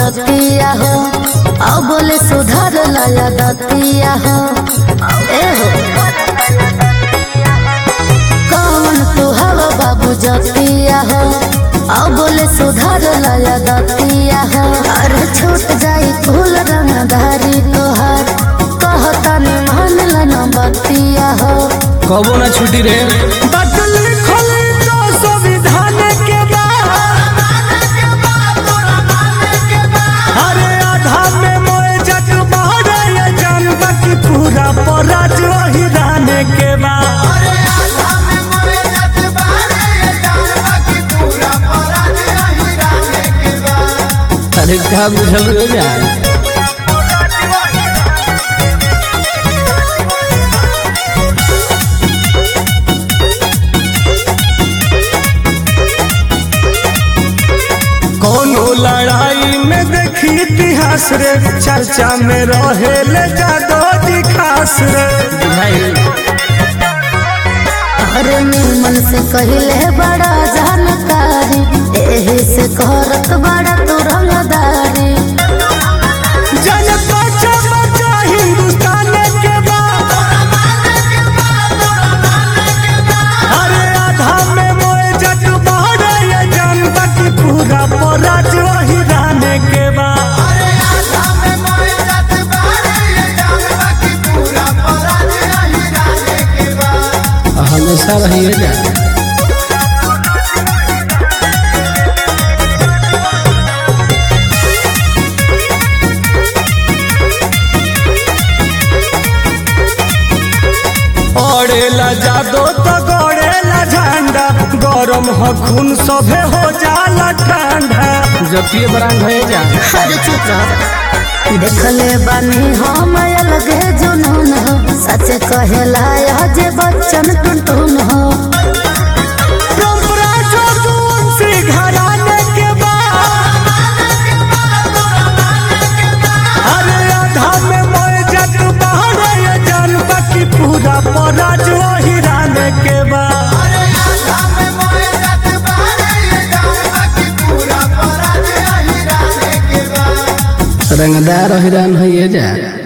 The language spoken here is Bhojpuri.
जतिया हो अब बोले सुधार लाया दतिया हो ए हो कौन तू हवा बाबू जतिया हो अब बोले सुधार लाया दतिया हो अरे छूट जाई फूल रंगधारी तोहार कहता ने मान लना बतिया हो कबो ना छुटी रे अरे क्या बुझल रे जान कोनो लड़ाई में देखी इतिहास रे चर्चा में रहे ले जादो जी खास रे अरे मन से कहले बड़ा जानकारी एही से करत बड़ा तू रंगदारी जनता चमचा हिंदुस्तान के बा अरे आधा में मोए जट बहरे ये जनता की पूरा पराज वही रहने के बा हमेशा रही है जान ओढ़ेला जादो तो गड़ेला झंडा गरम हो खून सभे हो जाला ठंडा जतिये बरांग है जान अरे चुप रह देखले बानी हम अलगे जुनून हो सच कहेला जे बच्चन टुनटुन हो परंपरा जो तुलसी घराने के बा अरे आधा में मोए जट बहरे ये जनता की पूरा पराज वही रहने के बा रंगदार हिरान है जान।